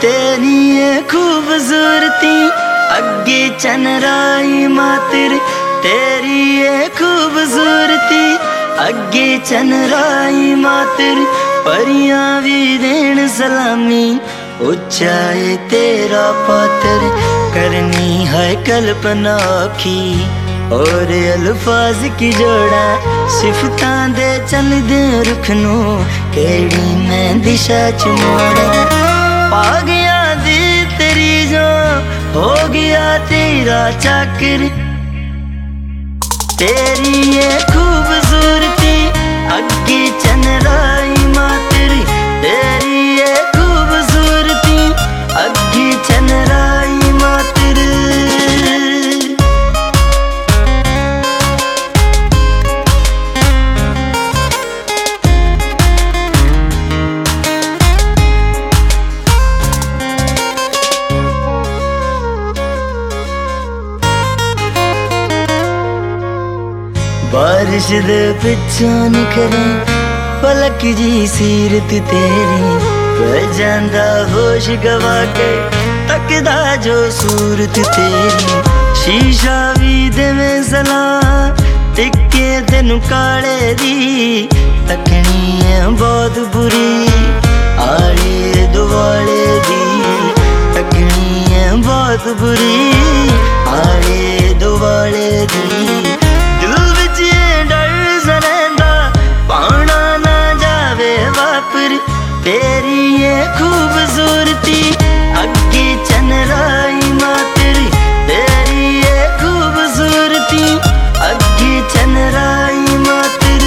तेरी ये खूबसूरती अगे चनराई मातिर, तेरी ये खूबसूरती अगे चनराई मातिर। परियां भी देन सलामी उच्चा है तेरा पात्र, करनी है कल्पना की और अल्फाज की जोड़ा। सिफतां दे चल दे रुख नू केड़ी मैं दिशा च मोड़ा। पा गया दी तेरी जो हो गया तेरा चाकर, तेरी ये खूबसूरती अगे चनराई मातिर, तेरी ये खूबसूरती अगे चनराई मातिर। बारिश दे पिछों निखरे पलक जी सीरत तेरी, पै जांदा होश गवा के तकदा जो सूरत तेरी। शीशा भी देवे सलाह टिके तेनू काले दी, तकनी है बहुत बुरी आले दुआले दी, तकनी है बहुत बुरी आले दुआले दी। तेरी ये खूबसूरती अगे चनराई मातिर, तेरी ये खूबसूरती अगे चनराई मातिर।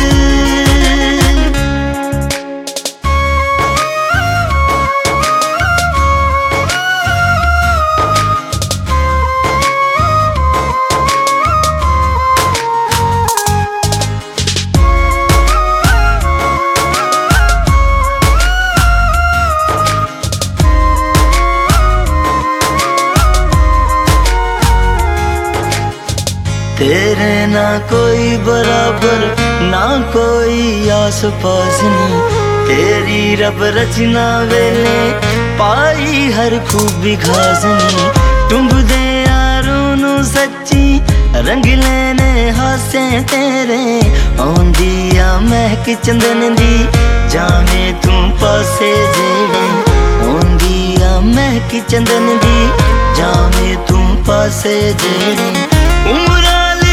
तेरे ना कोई बराबर ना कोई आस पास नी, तेरी रब रचना वेले पाई हर खूबी खास नी। टुंब दे यारों नू सच्ची रंग लेने हासे तेरे, आंदी आ महक चंदन दी जावे तू पासे जेड़े, आंदी आ महक चंदन दी जावे तू पासे जेड़े। उम्र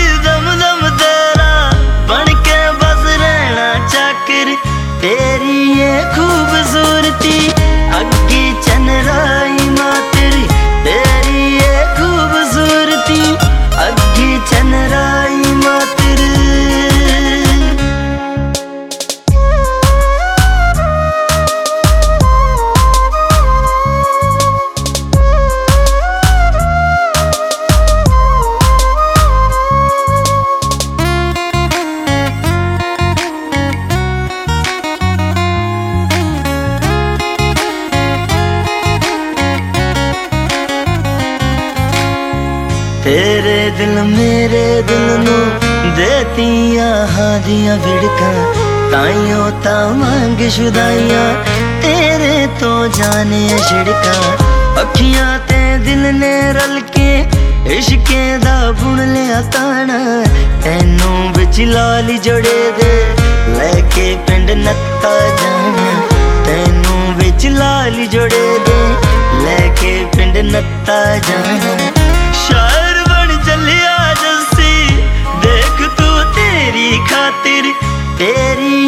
तेरी ये खूबसूरती अगे चनराई मातिर, तेरी ये खूबसूरती अगे चनराई मातिर। तेरे दिल मेरे दिल नू देतियां हां दियां विड़कां, ताइयों ता मंग शुदाइयां तेरे तो जाने छिड़कां। अखियां ते दिल ने रल के इश्के दा बुन लिया ताना, तैनू विच लाल जोड़े दे लेके पिंड नत्ता जाना, तैनू विच लाल जोड़े दे लेके पिंड नत्ता जाना। शायर बन चलिया जस्सी देख तू तेरी खातिर, तेरी